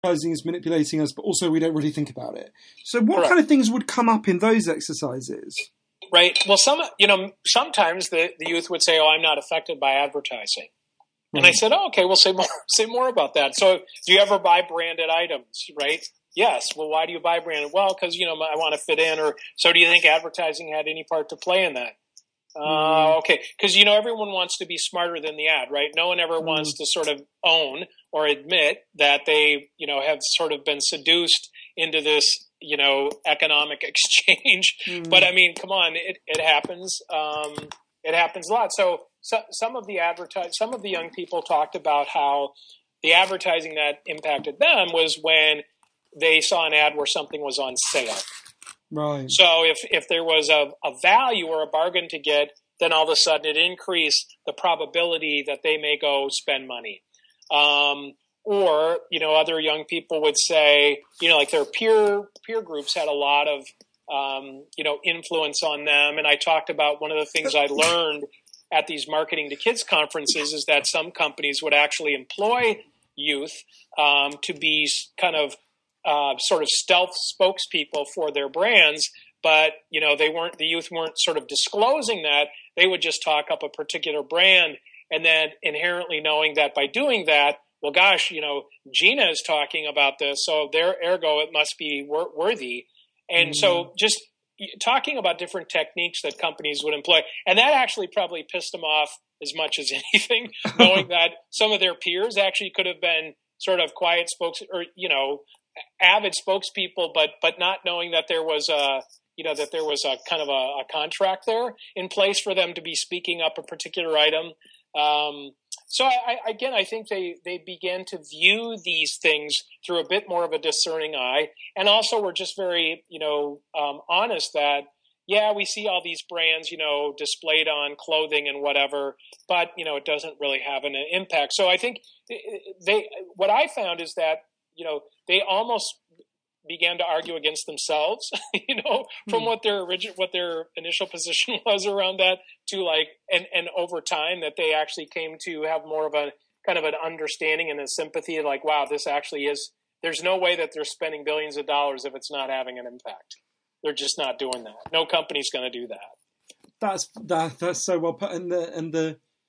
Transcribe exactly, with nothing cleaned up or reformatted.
advertising is manipulating us, but also we don't really think about it. So what Correct. kind of things would come up in those exercises? Right. Well, some, you know, sometimes the, the youth would say, oh, I'm not affected by advertising. And I said, oh, okay, we'll say more, say more about that. So do you ever buy branded items, right? Yes. Well, why do you buy branded? Well, because, you know, I want to fit in. Or so do you think advertising had any part to play in that? Uh, Mm. okay. Because, you know, everyone wants to be smarter than the ad, right? No one ever Mm. wants to sort of own or admit that they, you know, have sort of been seduced into this, you know, economic exchange. Mm. But I mean, come on, it, it happens. Um, it happens a lot. So, so some of the advertise, some of the young people talked about how the advertising that impacted them was when they saw an ad where something was on sale. Right. So if, if there was a, a value or a bargain to get, then all of a sudden it increased the probability that they may go spend money. Um, or, you know, other young people would say, you know, like their peer peer groups had a lot of, um, you know, influence on them. And I talked about one of the things I learned at these marketing to kids conferences is that some companies would actually employ youth um, to be kind of uh, sort of stealth spokespeople for their brands. But, you know, they weren't, the youth weren't sort of disclosing that. They would just talk up a particular brand and then inherently knowing that by doing that, well, gosh, you know, Gina is talking about this, so there, ergo, it must be wor- worthy. And mm. so just talking about different techniques that companies would employ, and that actually probably pissed them off as much as anything, knowing that some of their peers actually could have been sort of quiet spokes or, you know, avid spokespeople, but but not knowing that there was a, you know, that there was a kind of a, a contract there in place for them to be speaking up a particular item. Um, so I, again, I think they, they began to view these things through a bit more of a discerning eye. And also we're just very, you know, um, honest that, yeah, we see all these brands, you know, displayed on clothing and whatever, but, you know, it doesn't really have an impact. So I think they, what I found is that, you know, they almost began to argue against themselves, you know, from hmm. what their original, what their initial position was around that to like, and, and over time that they actually came to have more of a kind of an understanding and a sympathy of like, wow, this actually is, there's no way that they're spending billions of dollars if it's not having an impact. They're just not doing that. No company's going to do that. That's, that, that's so well put. And the, and the,